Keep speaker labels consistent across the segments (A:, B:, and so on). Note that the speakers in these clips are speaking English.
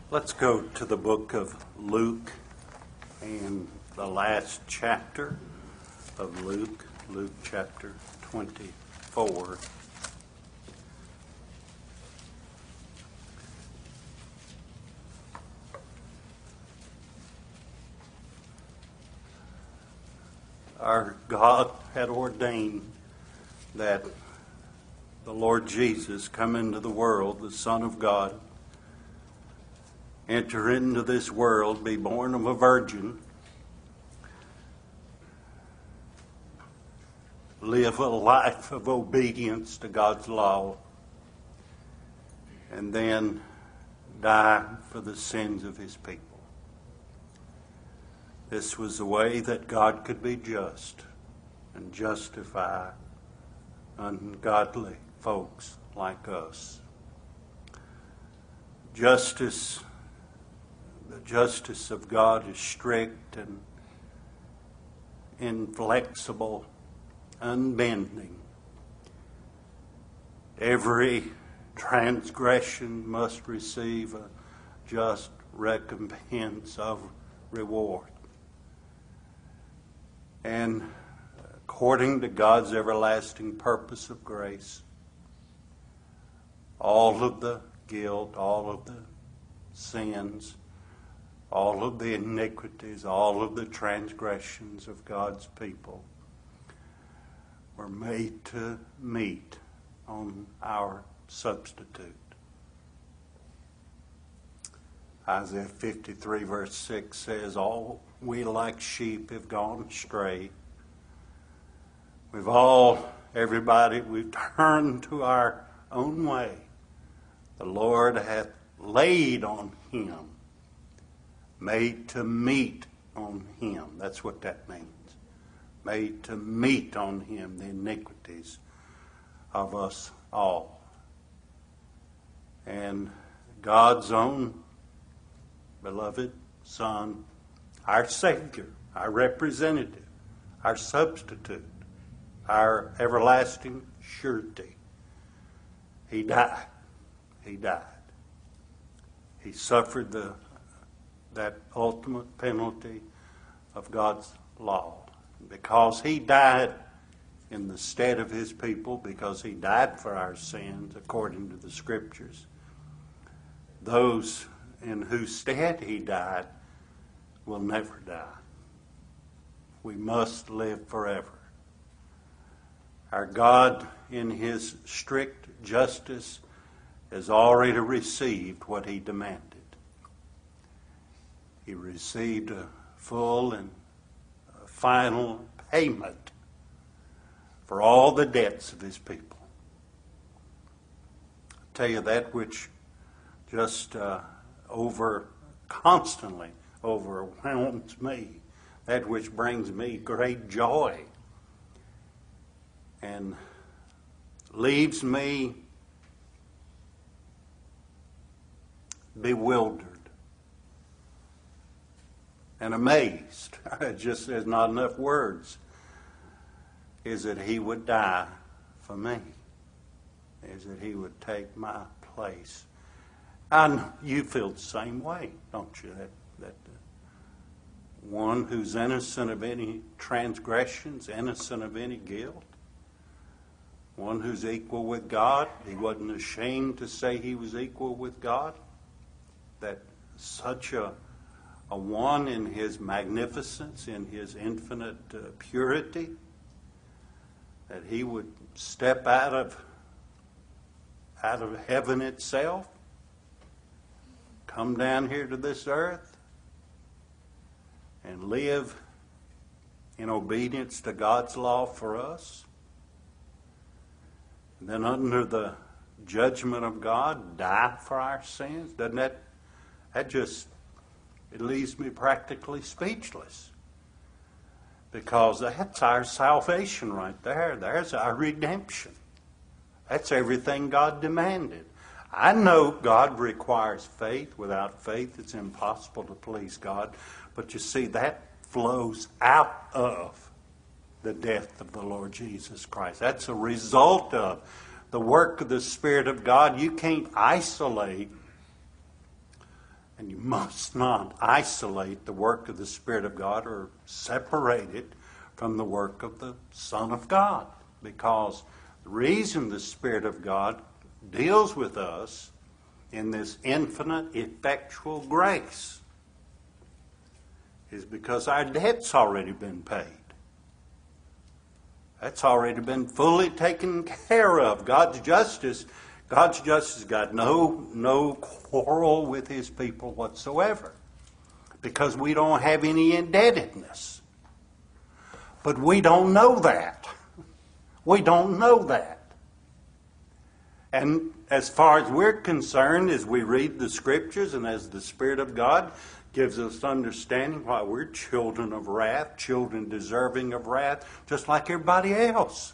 A: Let's go to the book of Luke and the last chapter of Luke, Luke chapter 24. Our God had ordained that the Lord Jesus come into the world, the Son of God, enter into this world, be born of a virgin, live a life of obedience to God's law, and then die for the sins of His people. This was the way that God could be just and justify ungodly folks like us. The justice of God is strict and inflexible, unbending. Every transgression must receive a just recompense of reward. And according to God's everlasting purpose of grace, all of the guilt, all of the sins, all of the iniquities, all of the transgressions of God's people were made to meet on our substitute. Isaiah 53 verse 6 says, all we like sheep have gone astray. We've turned to our own way. The Lord hath laid on him, made to meet on him. That's what that means. Made to meet on him the iniquities of us all. And God's own beloved Son, our Savior, our representative, our substitute, our everlasting surety. He died. He died. He suffered that ultimate penalty of God's law. Because he died in the stead of his people, because he died for our sins according to the Scriptures, those in whose stead he died will never die. We must live forever. Our God, in his strict justice, has already received what he demanded. He received a full and final payment for all the debts of his people. I tell you, that which just constantly overwhelms me, that which brings me great joy and leaves me bewildered and amazed. There's not enough words. Is that he would die for me. Is that he would take my place. And you feel the same way, don't you? That one who's innocent of any transgressions, innocent of any guilt, one who's equal with God, he wasn't ashamed to say he was equal with God, that such a one in his magnificence, in his infinite purity, that he would step out of heaven itself, come down here to this earth, and live in obedience to God's law for us. And then under the judgment of God, die for our sins. Doesn't that it leaves me practically speechless. Because that's our salvation right there. There's our redemption. That's everything God demanded. I know God requires faith. Without faith, it's impossible to please God. But you see, that flows out of the death of the Lord Jesus Christ. That's a result of the work of the Spirit of God. You can't isolate And you must not isolate the work of the Spirit of God or separate it from the work of the Son of God. Because the reason the Spirit of God deals with us in this infinite, effectual grace is because our debt's already been paid. That's already been fully taken care of. God's justice got no quarrel with His people whatsoever, because we don't have any indebtedness. But we don't know that. We don't know that. And as far as we're concerned, as we read the Scriptures and as the Spirit of God gives us understanding why we're children of wrath, children deserving of wrath, just like everybody else.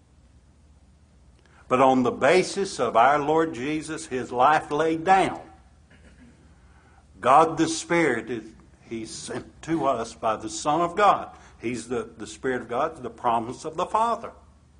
A: But on the basis of our Lord Jesus, His life laid down, God the Spirit, He's sent to us by the Son of God. He's the Spirit of God, the promise of the Father.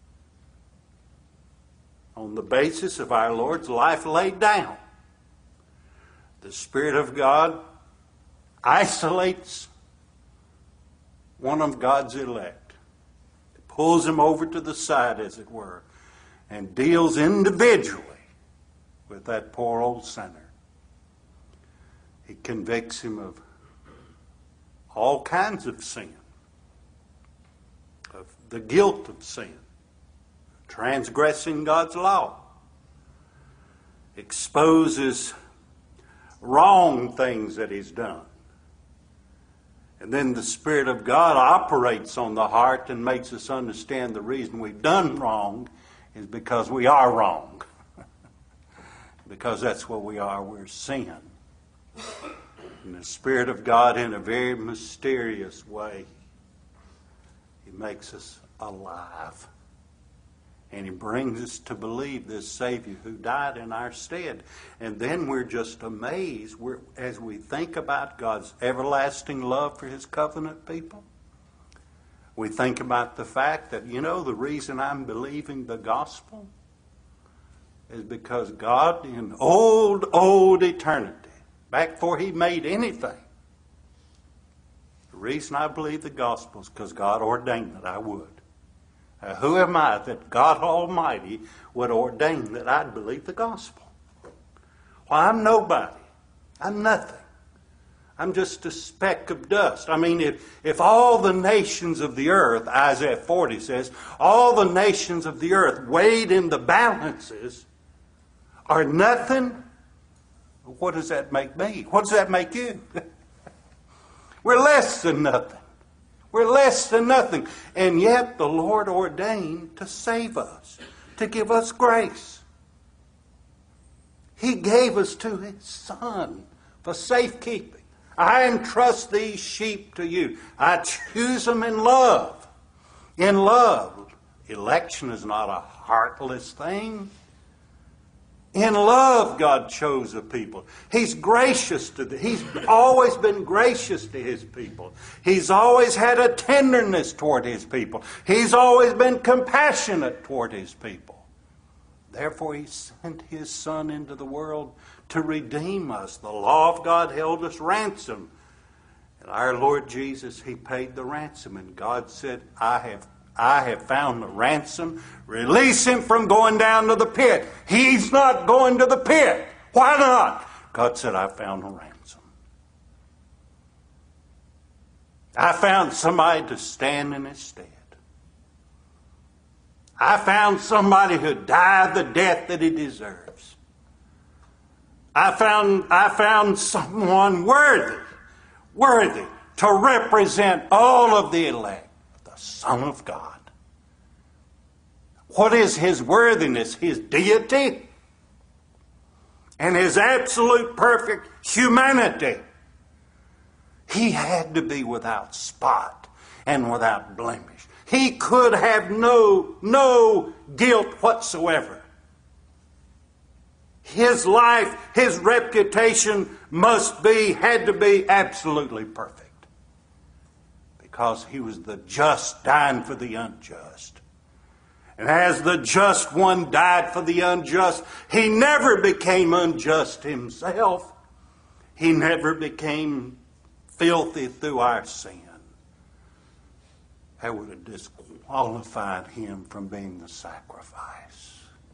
A: On the basis of our Lord's life laid down, the Spirit of God isolates one of God's elect, pulls him over to the side, as it were, and deals individually with that poor old sinner. He convicts him of all kinds of sin, of the guilt of sin, transgressing God's law, exposes wrong things that he's done. And then the Spirit of God operates on the heart and makes us understand the reason we've done wrong is because we are wrong. Because that's what we are. We're sin. And the Spirit of God, in a very mysterious way, He makes us alive. And He brings us to believe this Savior who died in our stead. And then we're just amazed as we think about God's everlasting love for His covenant people. We think about the fact that, the reason I'm believing the gospel is because God, in old eternity, back before He made anything, the reason I believe the gospel is because God ordained that I would. Who am I that God Almighty would ordain that I'd believe the gospel? Well, I'm nobody. I'm nothing. I'm just a speck of dust. I mean, if all the nations of the earth, Isaiah 40 says, all the nations of the earth weighed in the balances are nothing, what does that make me? What does that make you? We're less than nothing. We're less than nothing. And yet the Lord ordained to save us, to give us grace. He gave us to His Son for safekeeping. I entrust these sheep to you. I choose them in love. In love. Election is not a heartless thing. In love, God chose a people. He's gracious to them. He's always been gracious to His people. He's always had a tenderness toward His people. He's always been compassionate toward His people. Therefore, He sent His Son into the world to redeem us. The law of God held us ransom. And our Lord Jesus, He paid the ransom. And God said, I have found the ransom. Release him from going down to the pit. He's not going to the pit. Why not? God said, I found a ransom. I found somebody to stand in his stead. I found somebody who died the death that he deserves. I found someone worthy to represent all of the elect. Son of God. What is His worthiness? His deity and His absolute perfect humanity. He had to be without spot and without blemish. He could have no guilt whatsoever. His life, His reputation had to be absolutely perfect. Because He was the just dying for the unjust. And as the just one died for the unjust, He never became unjust Himself. He never became filthy through our sin. That would have disqualified him from being the sacrifice.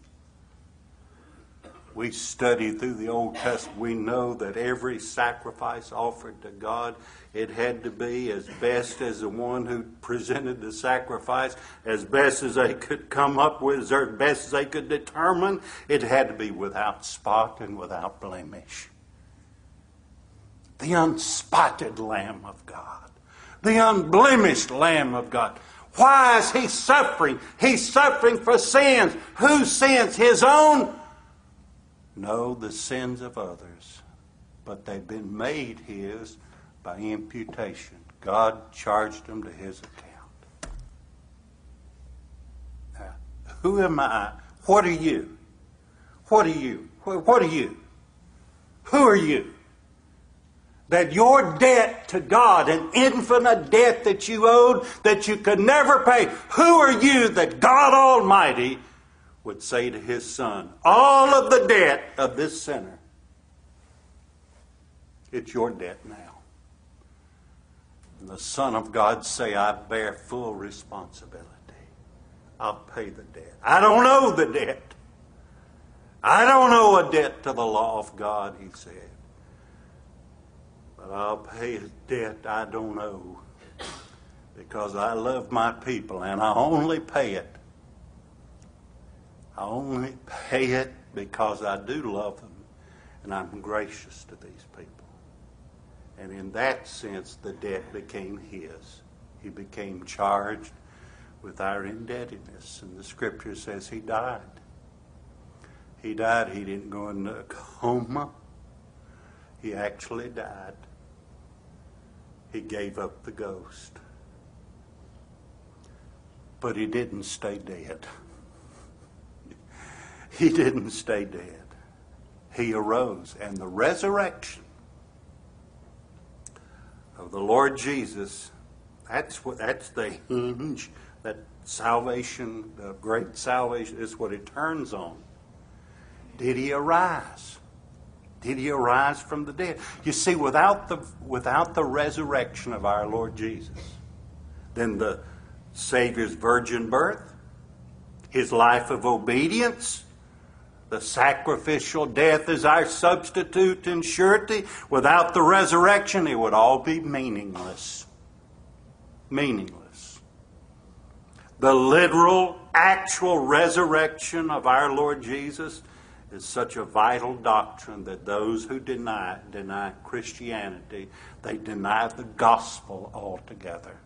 A: We study through the Old Testament. We know that every sacrifice offered to God, it had to be as best as the one who presented the sacrifice, as best as they could come up with, or as best as they could determine. It had to be without spot and without blemish. The unspotted Lamb of God. The unblemished Lamb of God. Why is he suffering? He's suffering for sins. Whose sins? His own? No, the sins of others. But they've been made his by imputation. God charged them to his account. Now, who am I? What are you? What are you? What are you? Who are you? That your debt to God, an infinite debt that you owed, that you could never pay, who are you that God Almighty would say to his Son, all of the debt of this sinner, it's your debt now. And the Son of God say, I bear full responsibility. I'll pay the debt. I don't owe the debt. I don't owe a debt to the law of God, he said. But I'll pay a debt I don't owe, because I love my people, and I only pay it. I only pay it because I do love them, and I'm gracious to these people. And in that sense, the debt became his. He became charged with our indebtedness, and the Scripture says he died. He died. He didn't go into a coma. He actually died. He gave up the ghost. But he didn't stay dead. He didn't stay dead. He arose. And the resurrection of the Lord Jesus, that's the hinge, that salvation, the great salvation, is what it turns on. Did he arise? Did he arise from the dead? You see, without the resurrection of our Lord Jesus, then the Savior's virgin birth, his life of obedience, the sacrificial death as our substitute and surety, without the resurrection, it would all be meaningless. Meaningless. The literal, actual resurrection of our Lord Jesus is such a vital doctrine that those who deny Christianity, they deny the gospel altogether.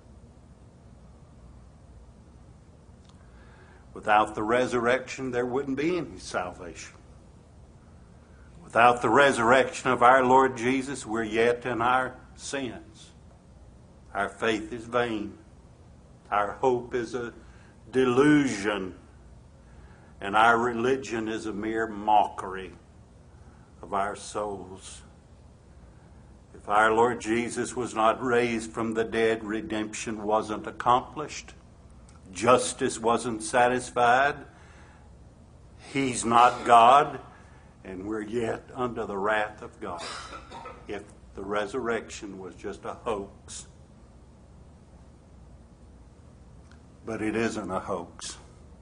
A: Without the resurrection, there wouldn't be any salvation. Without the resurrection of our Lord Jesus, we're yet in our sins. Our faith is vain. Our hope is a delusion. And our religion is a mere mockery of our souls. If our Lord Jesus was not raised from the dead, redemption wasn't accomplished. Justice wasn't satisfied. He's not God, and we're yet under the wrath of God. If the resurrection was just a hoax. But it isn't a hoax.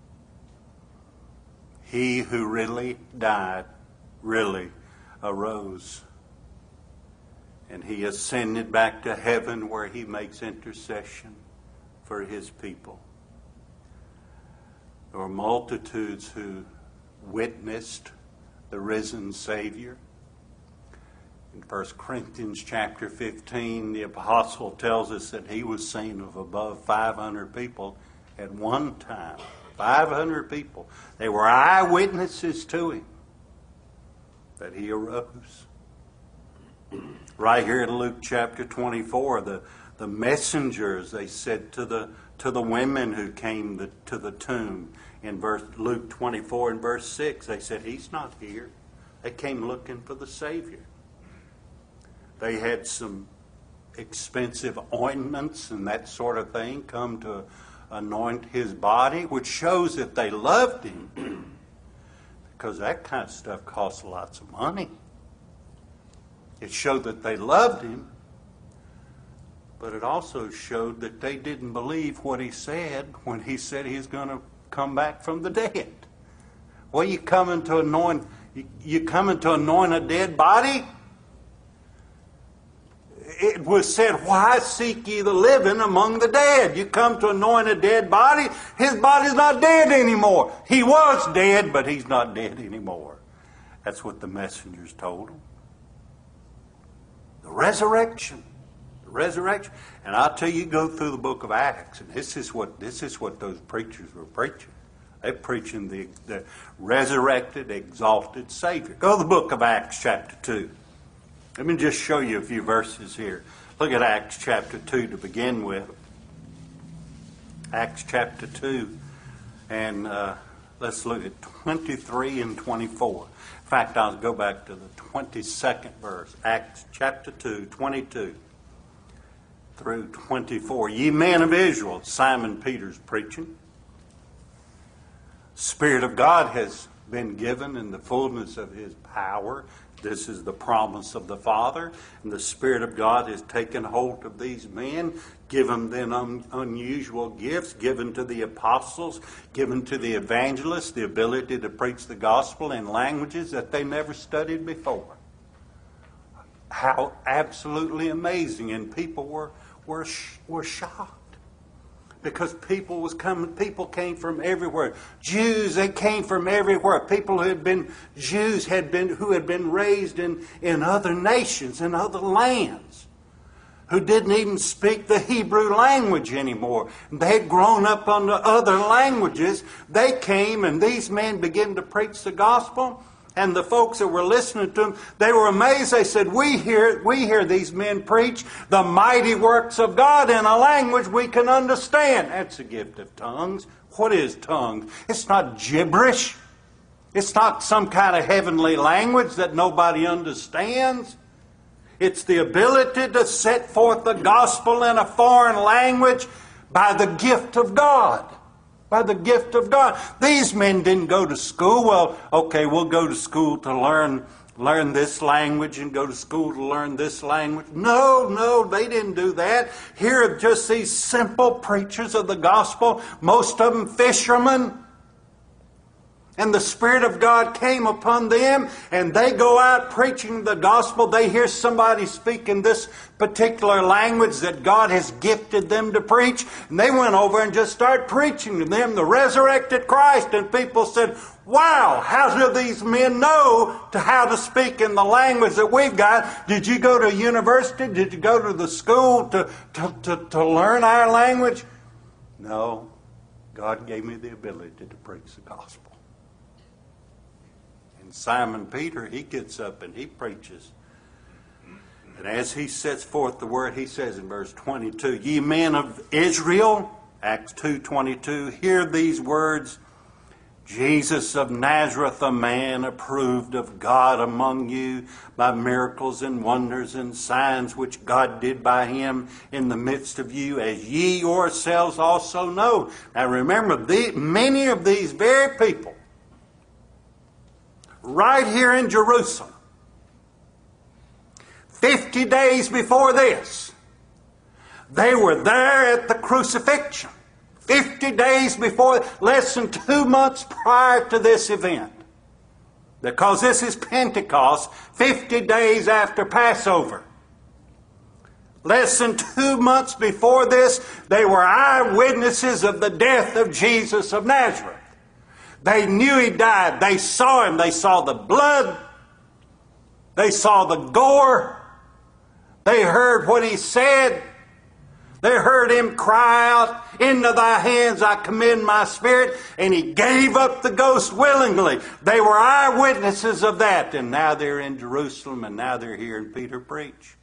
A: He who really died really arose. And he ascended back to heaven, where he makes intercession for his people. There were multitudes who witnessed the risen Savior. In 1 Corinthians chapter 15, the apostle tells us that he was seen of above 500 people at one time. 500 people. They were eyewitnesses to him, that he arose. Right here in Luke chapter 24, the messengers, they said to the women who came to the tomb, in Luke 24 and verse 6, they said, he's not here. They came looking for the Savior. They had some expensive ointments and that sort of thing come to anoint his body, which shows that they loved him, because that kind of stuff costs lots of money. It showed that they loved him, but it also showed that they didn't believe what he said when he said he's going to come back from the dead. Well, you coming to anoint a dead body? It was said, why seek ye the living among the dead? You come to anoint a dead body? His body's not dead anymore. He was dead, but he's not dead anymore. That's what the messengers told him. The resurrection. The resurrection. And I'll tell you, go through the book of Acts, and this is what those preachers were preaching. They're preaching the resurrected, exalted Savior. Go to the book of Acts chapter 2. Let me just show you a few verses here. Look at Acts chapter 2 to begin with. Acts chapter 2. And let's look at 23 and 24. In fact, I'll go back to the 22nd verse. Acts chapter 2, 22 through 24. Ye men of Israel, Simon Peter's preaching. Spirit of God has been given in the fullness of his power. This is the promise of the Father. And the Spirit of God has taken hold of these men, given them unusual gifts, given to the apostles, given to the evangelists, the ability to preach the gospel in languages that they never studied before. How absolutely amazing. And people were shocked. Because people came from everywhere. Jews, they came from everywhere. People who had been Jews who had been raised in other nations, in other lands, who didn't even speak the Hebrew language anymore. They had grown up under other languages. They came, and these men began to preach the gospel. And the folks that were listening to them, they were amazed. They said, we hear these men preach the mighty works of God in a language we can understand. That's the gift of tongues. What is tongues? It's not gibberish. It's not some kind of heavenly language that nobody understands. It's the ability to set forth the gospel in a foreign language by the gift of God. By the gift of God. These men didn't go to school. Well, okay, we'll go to school to learn this language and go to school to learn this language. No, they didn't do that. Here are just these simple preachers of the gospel, most of them fishermen. And the Spirit of God came upon them, and they go out preaching the gospel. They hear somebody speak in this particular language that God has gifted them to preach. And they went over and just started preaching to them the resurrected Christ. And people said, wow, how do these men know how to speak in the language that we've got? Did you go to university? Did you go to the school to learn our language? No, God gave me the ability to preach the gospel. Simon Peter, he gets up and he preaches. And as he sets forth the word, he says in verse 22, Ye men of Israel, Acts 2:22, hear these words, Jesus of Nazareth, a man approved of God among you by miracles and wonders and signs which God did by him in the midst of you, as ye yourselves also know. Now remember, many of these very people right here in Jerusalem, 50 days before this, they were there at the crucifixion. 50 days before, less than 2 months prior to this event. Because this is Pentecost, 50 days after Passover. Less than 2 months before this, they were eyewitnesses of the death of Jesus of Nazareth. They knew he died. They saw him. They saw the blood. They saw the gore. They heard what he said. They heard him cry out, Into thy hands I commend my spirit. And he gave up the ghost willingly. They were eyewitnesses of that. And now they're in Jerusalem, and now they're hearing Peter preach.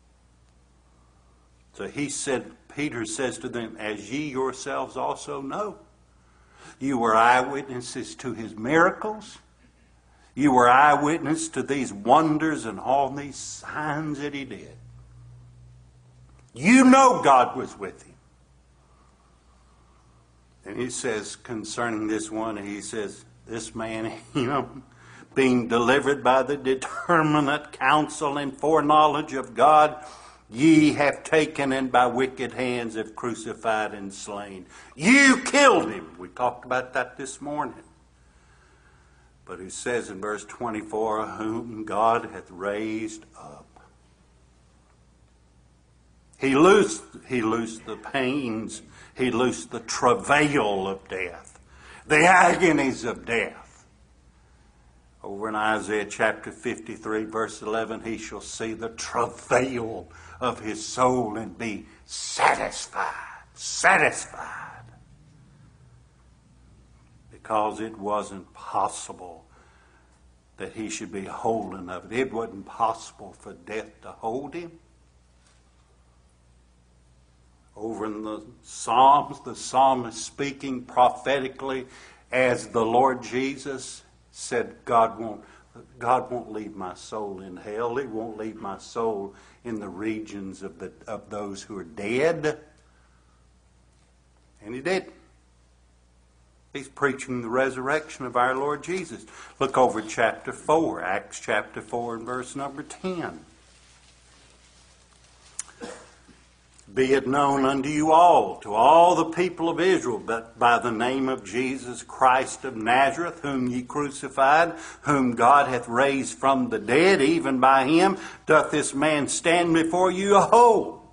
A: So Peter says to them, As ye yourselves also know. You were eyewitnesses to his miracles. You were eyewitness to these wonders and all these signs that he did. You know God was with him. And he says concerning this one, he says, this man, being delivered by the determinate counsel and foreknowledge of God, ye have taken and by wicked hands have crucified and slain. You killed him. We talked about that this morning. But it says in verse 24, whom God hath raised up. He loosed the pains. He loosed the travail of death. The agonies of death. Over in Isaiah chapter 53, verse 11, he shall see the travail of his soul and be satisfied. Satisfied. Because it wasn't possible that he should be holding of it. It wasn't possible for death to hold him. Over in the Psalms, the psalmist speaking prophetically as the Lord Jesus said, God won't leave my soul in hell. He won't leave my soul in the regions of those who are dead. And he did. He's preaching the resurrection of our Lord Jesus. Look over at chapter 4, Acts chapter 4 and verse number 10. Be it known unto you all, to all the people of Israel, that by the name of Jesus Christ of Nazareth, whom ye crucified, whom God hath raised from the dead, even by him doth this man stand before you whole.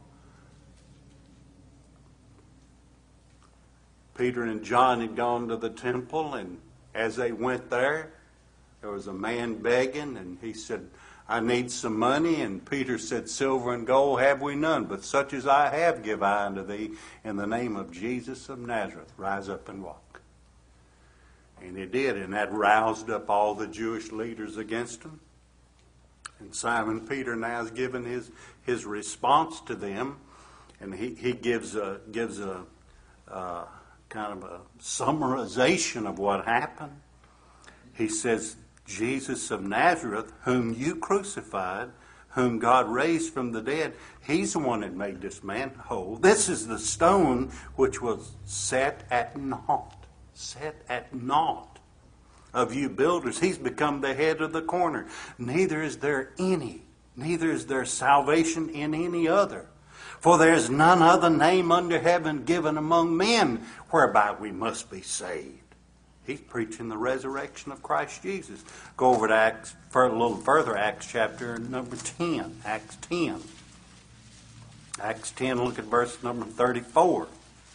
A: Peter and John had gone to the temple, and as they went there was a man begging, and he said, I need some money. And Peter said, silver and gold have we none, but such as I have give I unto thee. In the name of Jesus of Nazareth, rise up and walk. And he did, and that roused up all the Jewish leaders against him. And Simon Peter now is giving his response to them, and he gives a kind of a summarization of what happened. He says, Jesus of Nazareth, whom you crucified, whom God raised from the dead, he's the one that made this man whole. This is the stone which was set at naught of you builders. He's become the head of the corner. Neither is there salvation in any other. For there is none other name under heaven given among men whereby we must be saved. He's preaching the resurrection of Christ Jesus. Go over to Acts, for a little further, Acts chapter number 10. Acts 10. Acts 10, look at verse number 34.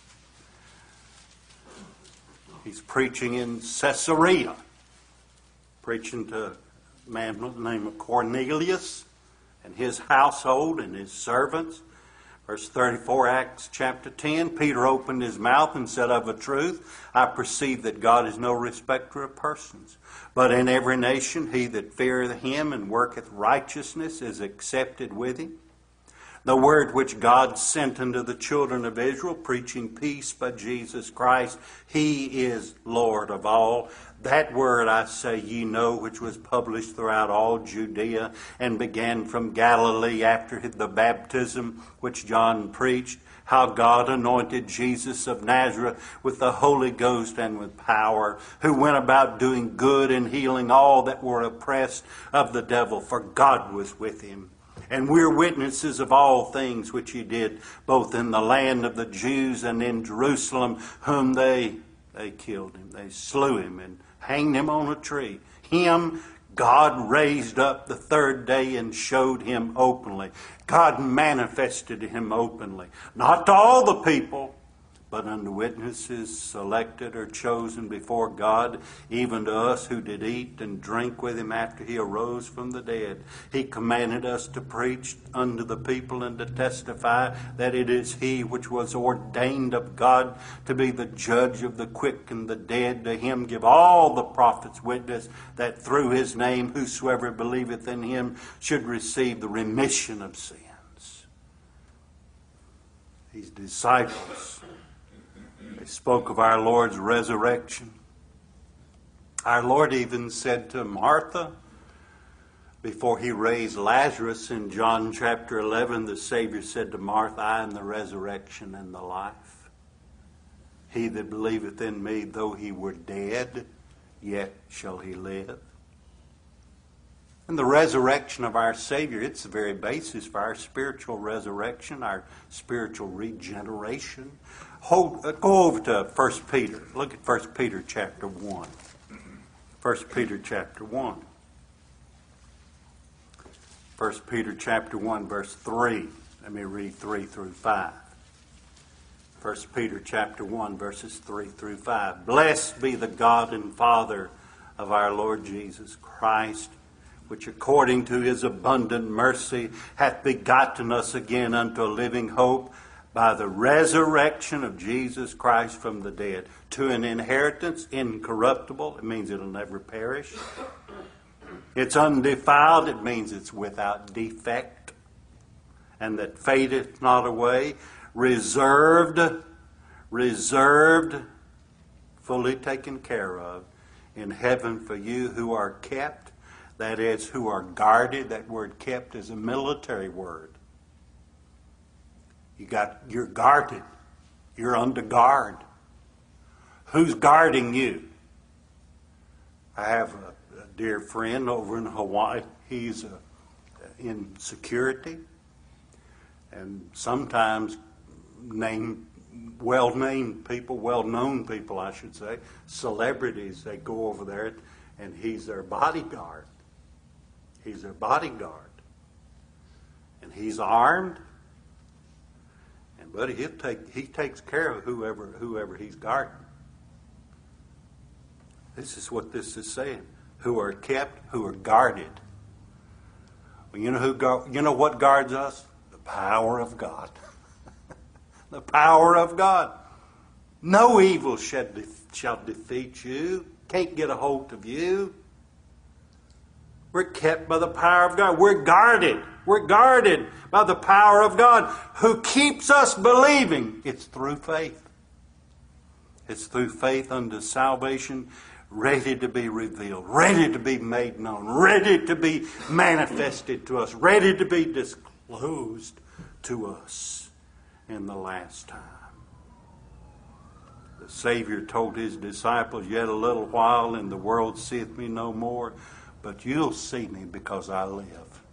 A: He's preaching in Caesarea. Preaching to a man by the name of Cornelius and his household and his servants. Verse 34, Acts chapter 10, Peter opened his mouth and said, of a truth, I perceive that God is no respecter of persons. But in every nation he that feareth him and worketh righteousness is accepted with him. The word which God sent unto the children of Israel, preaching peace by Jesus Christ, he is Lord of all. That word, I say, ye know, which was published throughout all Judea and began from Galilee after the baptism which John preached, how God anointed Jesus of Nazareth with the Holy Ghost and with power, who went about doing good and healing all that were oppressed of the devil, for God was with him. And we're witnesses of all things which he did, both in the land of the Jews and in Jerusalem, whom they killed him. They slew him and hanged him on a tree. Him God raised up the third day and showed him openly. God manifested him openly. Not to all the people, but unto witnesses selected or chosen before God, even to us who did eat and drink with him after he arose from the dead. He commanded us to preach unto the people and to testify that it is he which was ordained of God to be the judge of the quick and the dead. To him give all the prophets witness that through his name whosoever believeth in him should receive the remission of sins. These disciples, they spoke of our Lord's resurrection. Our Lord even said to Martha, before he raised Lazarus in John chapter 11, the Savior said to Martha, I am the resurrection and the life. He that believeth in me, though he were dead, yet shall he live. And the resurrection of our Savior, it's the very basis for our spiritual resurrection, our spiritual regeneration. Go over to 1 Peter. Look at 1 Peter chapter 1. 1 Peter chapter 1. 1 Peter chapter 1 verse 3. Let me read 3 through 5. 1 Peter chapter 1 verses 3 through 5. Blessed be the God and Father of our Lord Jesus Christ, which according to his abundant mercy hath begotten us again unto a living hope by the resurrection of Jesus Christ from the dead, to an inheritance incorruptible. It means it'll never perish. It's undefiled. It means it's without defect, and that fadeth not away. Reserved, fully taken care of in heaven for you who are kept. That is, who are guarded. That word kept is a military word. You're guarded. You're under guard. Who's guarding you? I have a dear friend over in Hawaii. He's in security. And sometimes well-known people, I should say, celebrities, they go over there and he's their bodyguard. He's their bodyguard. And he's armed. And buddy, he takes care of whoever he's guarding. This is what this is saying. Who are kept, who are guarded. Well, you know what guards us? The power of God. The power of God. No evil shall defeat you. Can't get a hold of you. We're kept by the power of God. We're guarded. We're guarded by the power of God who keeps us believing. It's through faith. It's through faith unto salvation, ready to be revealed, ready to be made known, ready to be manifested to us, ready to be disclosed to us in the last time. The Savior told his disciples, yet a little while and the world seeth me no more, but you'll see me because I live.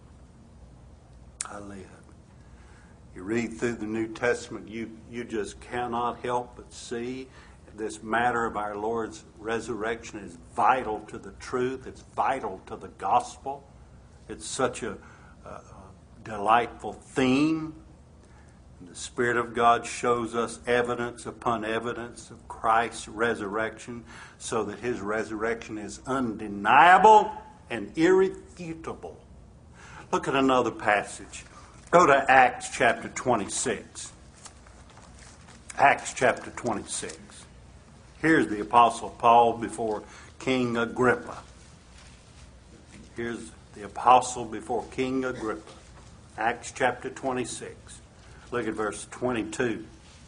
A: I live. You read through the New Testament, you just cannot help but see this matter of our Lord's resurrection is vital to the truth. It's vital to the gospel. It's such a delightful theme. And the Spirit of God shows us evidence upon evidence of Christ's resurrection, so that his resurrection is undeniable and irrefutable. Look at another passage. Go to Acts chapter 26. Acts chapter 26. Here's the Apostle Paul before King Agrippa. Here's the Apostle before King Agrippa. Acts chapter 26. Look at verse 22.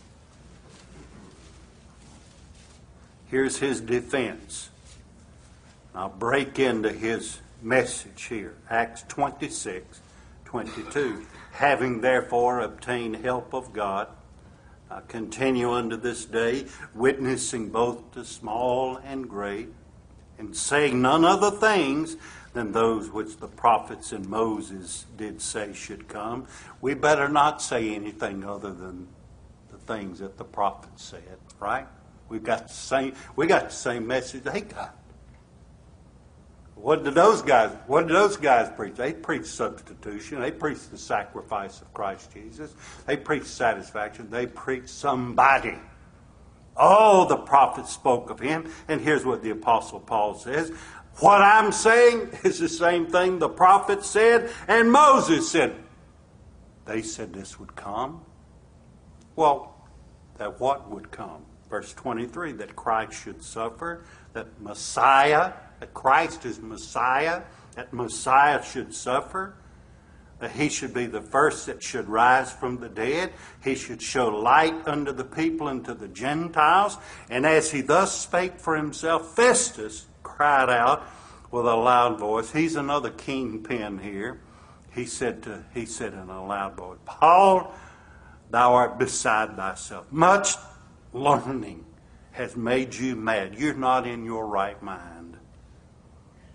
A: Here's his defense. I'll break into his message here. Acts 26, 22. Having therefore obtained help of God, I continue unto this day, witnessing both to small and great, and saying none other things than those which the prophets and Moses did say should come. We better not say anything other than the things that the prophets said, right? We got the same message they got. What did those guys preach? They preached substitution. They preached the sacrifice of Christ Jesus. They preached satisfaction. They preached somebody. Oh, the prophets spoke of him. And here's what the Apostle Paul says. What I'm saying is the same thing the prophets said and Moses said. They said this would come. Well, that what would come? Verse 23, that Christ should suffer, that Christ is Messiah, that Messiah should suffer, that he should be the first that should rise from the dead. He should show light unto the people and to the Gentiles. And as he thus spake for himself, Festus cried out with a loud voice. He's another kingpin here. He said in a loud voice, Paul, thou art beside thyself. Much learning has made you mad. You're not in your right mind.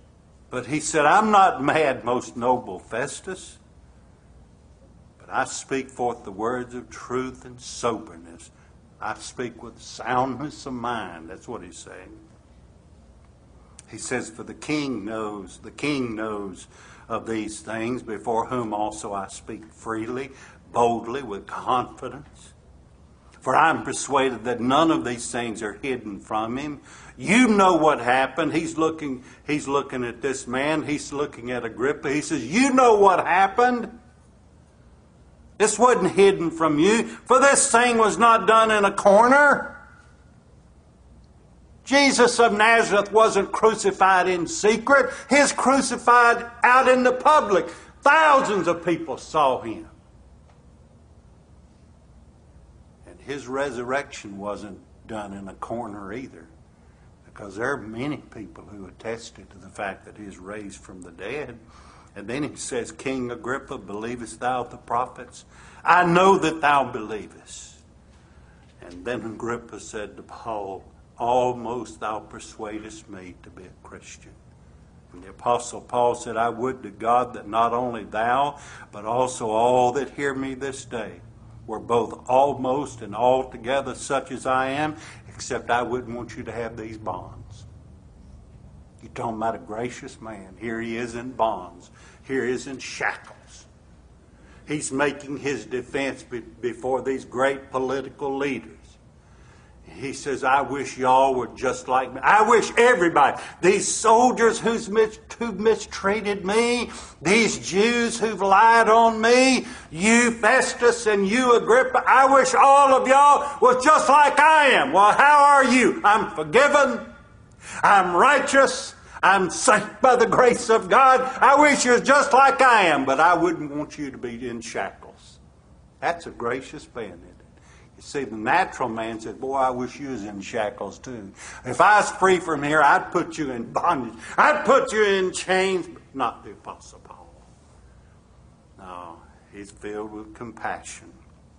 A: But he said, I'm not mad, most noble Festus, but I speak forth the words of truth and soberness. I speak with soundness of mind. That's what he's saying. He says, for the king knows of these things, before whom also I speak freely, boldly, with confidence. For I am persuaded that none of these things are hidden from him. You know what happened. He's looking at this man. He's looking at Agrippa. He says, you know what happened. This wasn't hidden from you, for this thing was not done in a corner. Jesus of Nazareth wasn't crucified in secret. He's crucified out in the public. Thousands of people saw him. And his resurrection wasn't done in a corner either, because there are many people who attested to the fact that he is raised from the dead. And then he says, King Agrippa, believest thou the prophets? I know that thou believest. And then Agrippa said to Paul, almost thou persuadest me to be a Christian. And the Apostle Paul said, I would to God that not only thou, but also all that hear me this day were both almost and altogether such as I am, except I wouldn't want you to have these bonds. You're talking about a gracious man. Here he is in bonds. Here he is in shackles. He's making his defense before these great political leaders. He says, I wish y'all were just like me. I wish everybody, these soldiers who've mistreated me, these Jews who've lied on me, you Festus and you Agrippa, I wish all of y'all was just like I am. Well, how are you? I'm forgiven. I'm righteous. I'm saved by the grace of God. I wish you was just like I am, but I wouldn't want you to be in shackles. That's a gracious man, isn't it? You see, the natural man said, boy, I wish you was in shackles too. If I was free from here, I'd put you in bondage. I'd put you in chains. But not the Apostle Paul. No, he's filled with compassion.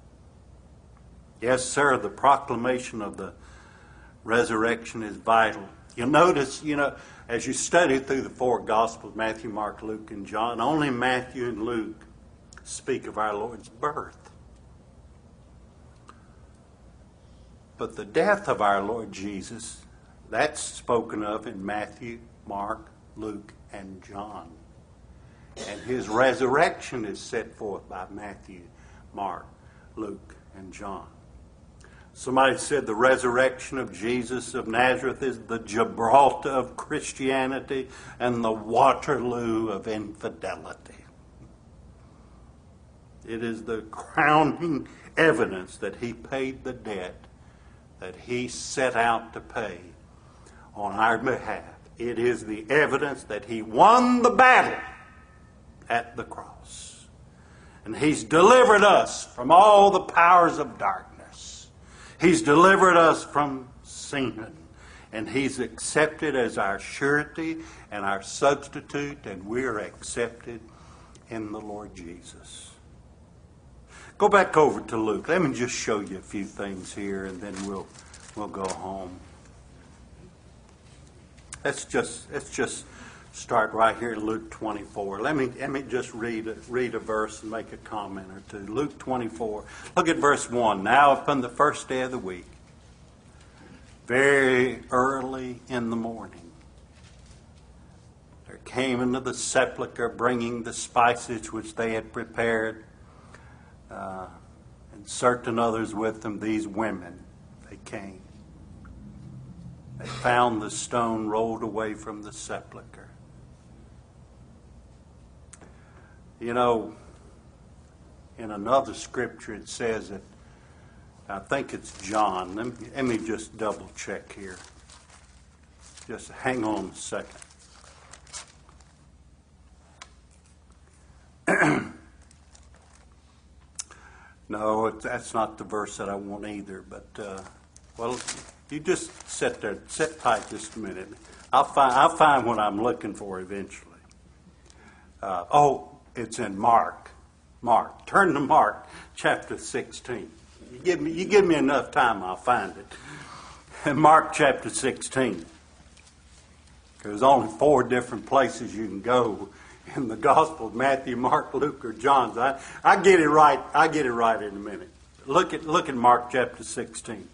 A: Yes, sir, the proclamation of the resurrection is vital. You'll notice, as you study through the four Gospels, Matthew, Mark, Luke, and John, only Matthew and Luke speak of our Lord's birth. But the death of our Lord Jesus, that's spoken of in Matthew, Mark, Luke, and John. And his resurrection is set forth by Matthew, Mark, Luke, and John. Somebody said the resurrection of Jesus of Nazareth is the Gibraltar of Christianity and the Waterloo of infidelity. It is the crowning evidence that he paid the debt that he set out to pay on our behalf. It is the evidence that he won the battle at the cross. And he's delivered us from all the powers of darkness. He's delivered us from sin. And he's accepted as our surety and our substitute, and we're accepted in the Lord Jesus. Go back over to Luke. Let me just show you a few things here, and then we'll go home. Let's just start right here in Luke 24. Let me just read a verse and make a comment or two. Luke 24. Look at verse 1. Now upon the first day of the week, very early in the morning, there came into the sepulchre, bringing the spices which they had prepared, and certain others with them, these women. They came. They found the stone rolled away from the sepulchre. In another scripture it says that, I think it's John. Let me just double check here. Just hang on a second. No, that's not the verse that I want either. But, you just sit there. Sit tight just a minute. I'll find what I'm looking for eventually. It's in Mark. Mark. Turn to Mark chapter 16. You give me enough time, I'll find it. In Mark chapter 16. There's only 4 different places you can go in the Gospels: Matthew, Mark, Luke, or John. I get it right. I get it right in a minute. Look at Mark chapter 16.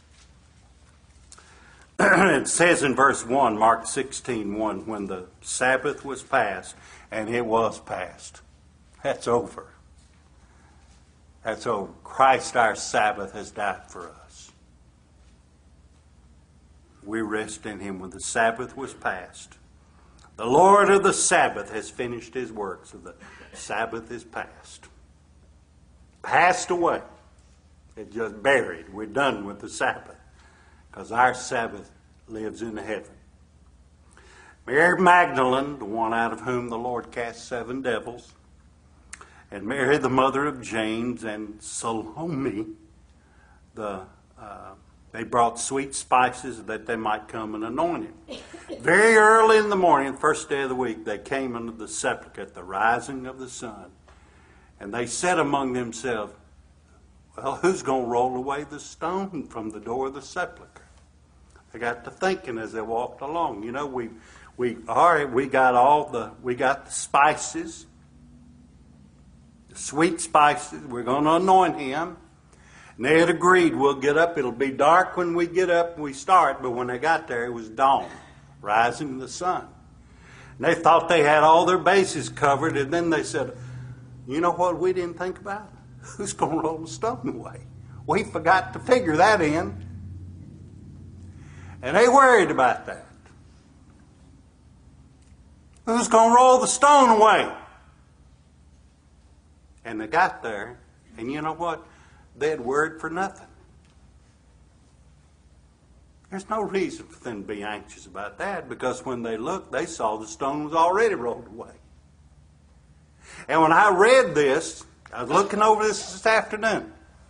A: It says in verse 1, Mark 16:1, when the Sabbath was past, and it was past. That's over. That's over. Christ, our Sabbath, has died for us. We rest in Him when the Sabbath was past. The Lord of the Sabbath has finished His work, so the Sabbath is past. Passed away. It's just buried. We're done with the Sabbath, because our Sabbath lives in heaven. Mary Magdalene, the one out of whom the Lord cast 7 devils, and Mary, the mother of James, and Salome, they brought sweet spices that they might come and anoint Him. Very early in the morning, the first day of the week, they came unto the sepulchre at the rising of the sun, and they said among themselves, well, who's going to roll away the stone from the door of the sepulchre? They got to thinking as they walked along. You know, we got the spices, the sweet spices. We're going to anoint Him. And they had agreed, we'll get up. It'll be dark when we get up and we start. But when they got there, it was dawn, rising of the sun. And they thought they had all their bases covered. And then they said, you know what we didn't think about? Who's going to roll the stone away? We forgot to figure that in. And they worried about that. Who's going to roll the stone away? And they got there, and you know what? They had worried for nothing. There's no reason for them to be anxious about that, because when they looked, they saw the stone was already rolled away. And when I read this, I was looking over this afternoon.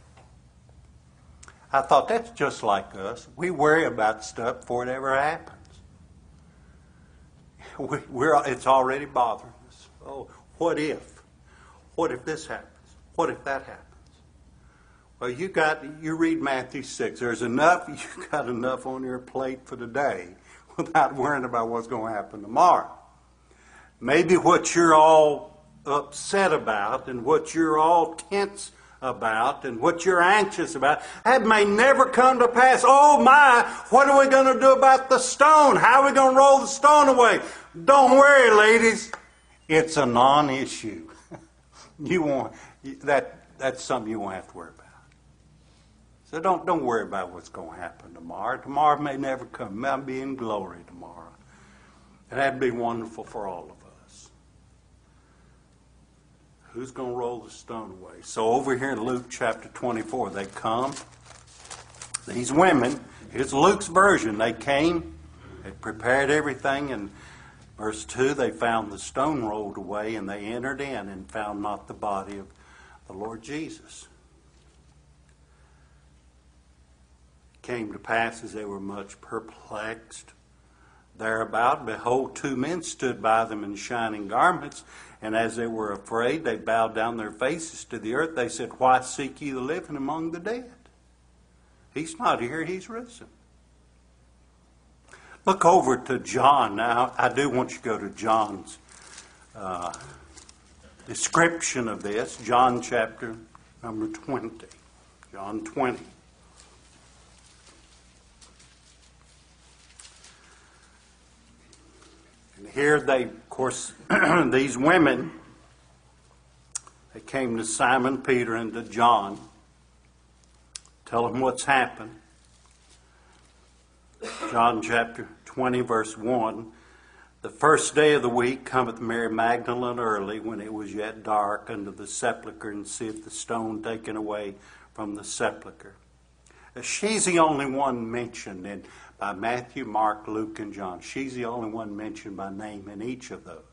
A: I thought, that's just like us. We worry about stuff before it ever happens. It's already bothering us. Oh, what if? What if this happens? What if that happens? Well, you read Matthew 6. You've got enough on your plate for today without worrying about what's going to happen tomorrow. Maybe what you're all upset about and what you're all tense about and what you're anxious about, that may never come to pass. Oh my, what are we going to do about the stone? How are we going to roll the stone away? Don't worry, ladies. It's a non-issue. That's something you won't have to worry about. So don't worry about what's going to happen tomorrow. Tomorrow may never come. It might be in glory tomorrow. And that'd be wonderful for all of us. Who's going to roll the stone away? So over here in Luke chapter 24, they come. These women, here's Luke's version. They came, they prepared everything, and verse 2, they found the stone rolled away, and they entered in and found not the body of the Lord Jesus. It came to pass as they were much perplexed thereabout, behold, 2 men stood by them in shining garments, and as they were afraid, they bowed down their faces to the earth. They said, why seek ye the living among the dead? He's not here, He's risen. Look over to John now. I do want you to go to John's description of this. John chapter number 20. John 20. And here they, of course, these women, they came to Simon Peter and to John, tell them what's happened. John chapter 20, verse 1. The first day of the week cometh Mary Magdalene early, when it was yet dark, unto the sepulchre, and seeth the stone taken away from the sepulchre. She's the only one mentioned by Matthew, Mark, Luke, and John. She's the only one mentioned by name in each of those.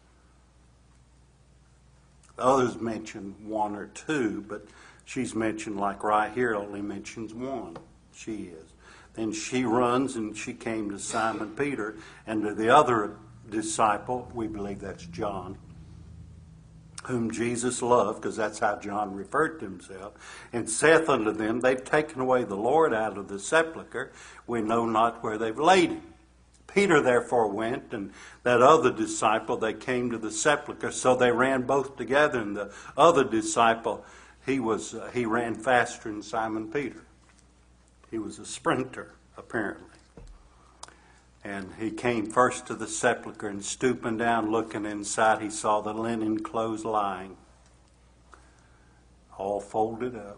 A: The others mention 1 or 2, but she's mentioned, like right here, only mentions 1. She is. Then she runs and she came to Simon Peter and to the other disciple, we believe that's John, whom Jesus loved, because that's how John referred to himself, and saith unto them, they've taken away the Lord out of the sepulchre. We know not where they've laid him. Peter therefore went, and that other disciple, they came to the sepulchre, so they ran both together. And the other disciple, he ran faster than Simon Peter. He was a sprinter, apparently. And he came first to the sepulchre, and stooping down, looking inside, he saw the linen clothes lying, all folded up.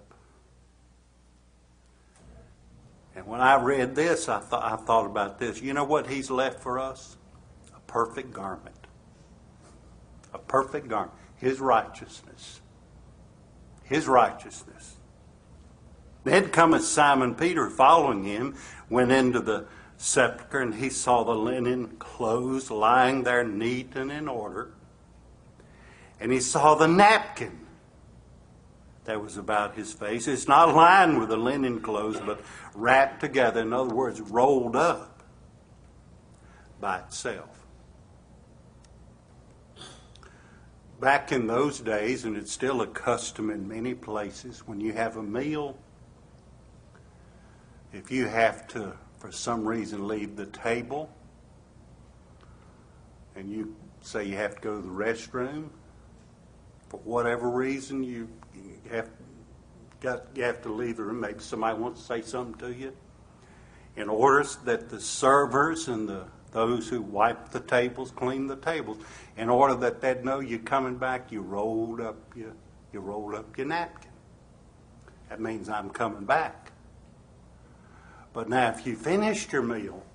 A: And when I read this, I thought about this. You know what he's left for us? A perfect garment. A perfect garment. His righteousness. His righteousness. Then cometh Simon Peter following him, went into the sepulchre, and he saw the linen clothes lying there neat and in order. And he saw the napkin that was about his face. It's not lined with the linen clothes, but wrapped together. In other words, rolled up by itself. Back in those days, and it's still a custom in many places, when you have a meal, if you have to, for some reason, leave the table, and you say you have to go to the restroom, for whatever reason, you have to leave the room. Maybe somebody wants to say something to you. In order that the servers and those who wipe the tables, clean the tables, in order that they'd know you're coming back, you rolled up your napkin. That means I'm coming back. But now, if you finished your meal,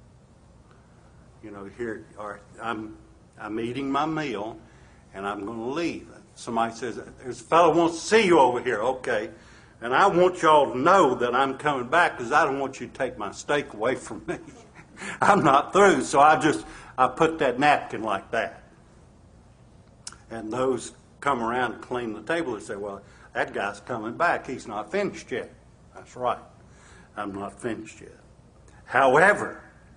A: here, or I'm eating my meal, and I'm going to leave. Somebody says, there's a fellow who wants to see you over here. Okay. And I want y'all to know that I'm coming back because I don't want you to take my steak away from me. I'm not through. So I put that napkin like that. And those come around and clean the table and say, well, that guy's coming back. He's not finished yet. That's right. I'm not finished yet. However,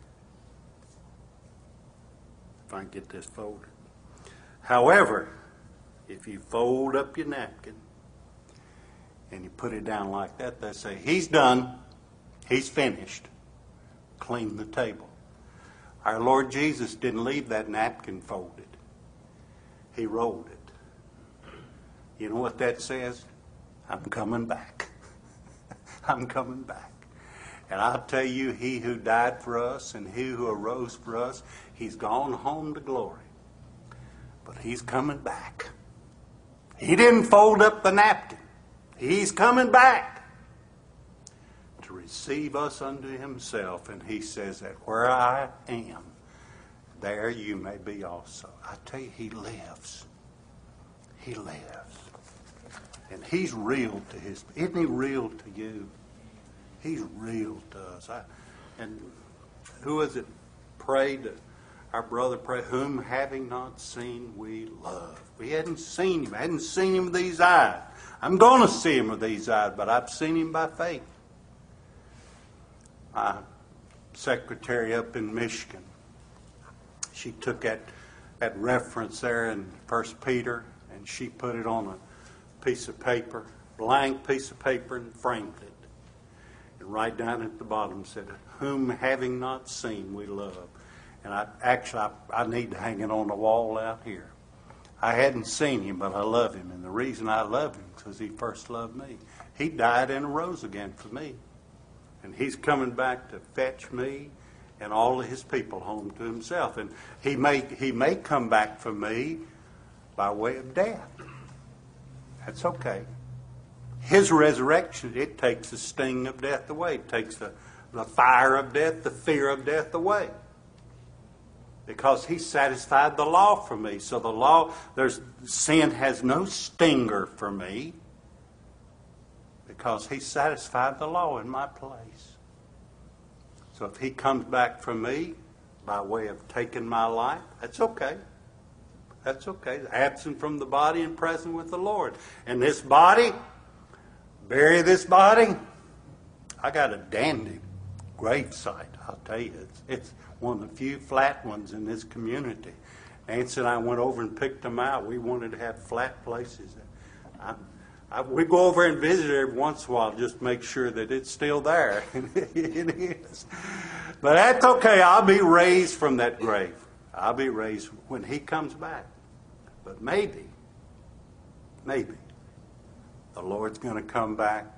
A: if I can get this folded. However, if you fold up your napkin and you put it down like that, they say, he's done. He's finished. Clean the table. Our Lord Jesus didn't leave that napkin folded. He rolled it. You know what that says? I'm coming back. I'm coming back. And I'll tell you, he who died for us and he who arose for us, he's gone home to glory. But he's coming back. He didn't fold up the napkin. He's coming back to receive us unto himself. And he says that where I am, there you may be also. I tell you, he lives. He lives. And he's real to his... Isn't he real to you? He's real to us. And who is it prayed? Our brother prayed, whom having not seen we love. We hadn't seen him. I hadn't seen him with these eyes. I'm going to see him with these eyes, but I've seen him by faith. My secretary up in Michigan, she took that reference there in 1 Peter, and she put it on a piece of paper, blank piece of paper, and framed it. And right down at the bottom said, whom having not seen we love. And I need to hang it on the wall out here. I hadn't seen him, but I love him. And the reason I love him is because he first loved me. He died and arose again for me. And he's coming back to fetch me and all of his people home to himself. And he may come back for me by way of death. That's okay. His resurrection, it takes the sting of death away. It takes the fire of death, the fear of death away. Because he satisfied the law for me. So the law, sin has no stinger for me. Because he satisfied the law in my place. So if he comes back for me by way of taking my life, that's okay. That's okay. Absent from the body and present with the Lord. And this body, bury this body. I got a dandy gravesite, I'll tell you. It's one of the few flat ones in this community. Nancy and I went over and picked them out. We wanted to have flat places. We go over and visit every once in a while, just make sure that it's still there. It is. But that's okay. I'll be raised from that grave. I'll be raised when He comes back. But maybe, the Lord's going to come back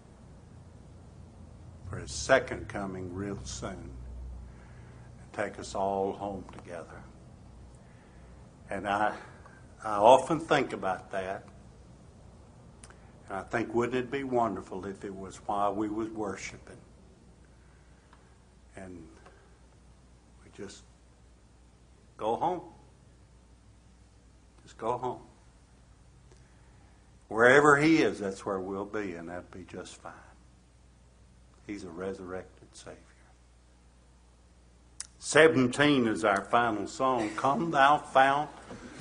A: for His second coming real soon and take us all home together. And I often think about that. And I think, wouldn't it be wonderful if it was while we was worshiping and we just go home. Just go home. Wherever He is, that's where we'll be, and that'd be just fine. He's a resurrected Savior. 17 is our final song. Come thou fount